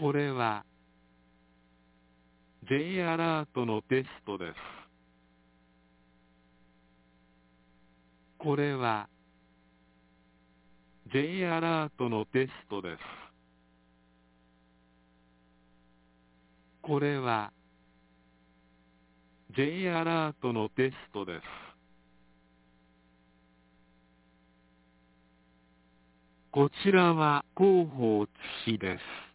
これは J アラートのテストです。これは J アラートのテストです。これは J アラートのテストです。こちらは広報津市です。